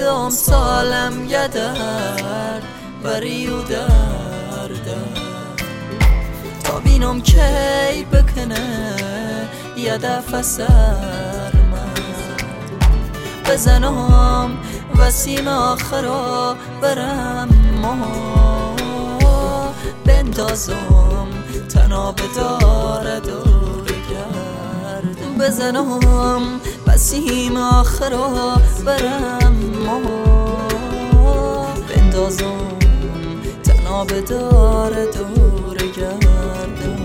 صدام سالم یدر بری و درد تا بینم کی بکنه یه دفعه سر من بزنم وسیم آخرا برم ما بندازم تناب داره دور گرد بزنم وسیم آخرا برم ما بندازم تناب داره دور گرد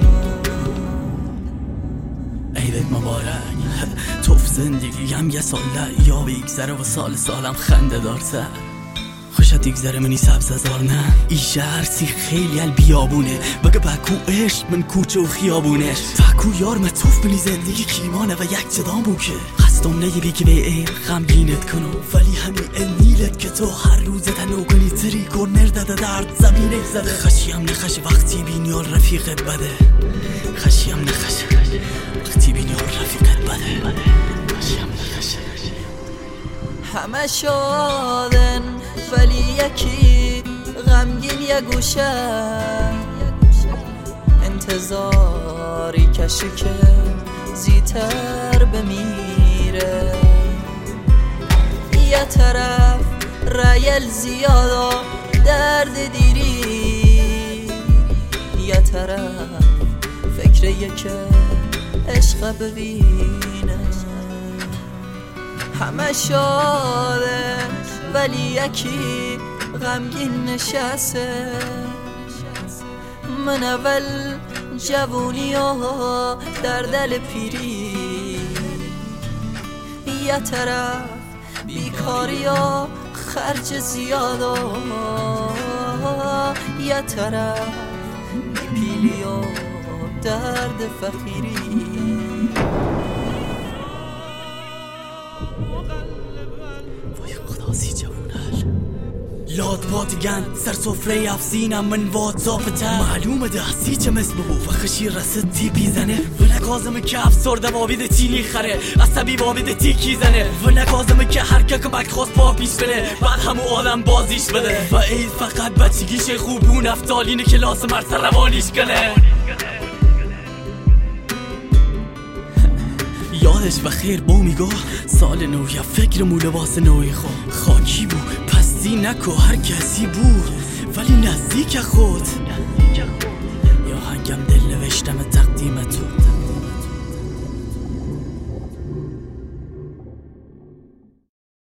عیدت مبارک توف زندگیم یه سال یا بگذره و سالم خنده دارتر خوشت یگذره منی سبز هزار نه ای شهرسی خیلی بیابونه بگه بکو عشق من کوچه و خیابونش بکو یار متوف منی زندگی کیمانه و یک جدام بوکه خستم نگی که به عیب غمگینت کنم ولی همین نیلت که تو هر روز تنو کنی تری کرنر داده درد زمینه زده خشیم نخش وقتی بینیال رفیقت بده خشیم نخش وقتی بینیال رفیقت بده خشیم نخش همه شادن ولی یکی غمگین یه گوشه انتظاری کشی که زیتر بمیره یه طرف ریل زیادا درد دیری یه طرف فکر که عشق ببینه همه شاده ولی یکی غمگین نشسته من اول جوونی ها در دل پیری یه طرف بیکاری ها خرج زیادا یه طرف پیلی ها درد فقیری لاد بادگن سر سفره افزینم من واتساپ تر معلومه دستی چه مثل ببو و خشی رسد تیپی زنه و نکازمه که افسرده بابید تیلی خره عصبی بابید تیکی زنه و نکازمه که هر که کمک خواست پا پیش بره بعد همو آدم بازیش بده و عید فقط بچگیش خوبون افتالین کلاس مرسر روانیش کنه یادش بخیر با میگو سال نو یا فکر مو لباس نوی خاکی بود پستی نکو هر کسی بود ولی نزدیک خود یا هنگم دل نوشتم تقدیم تو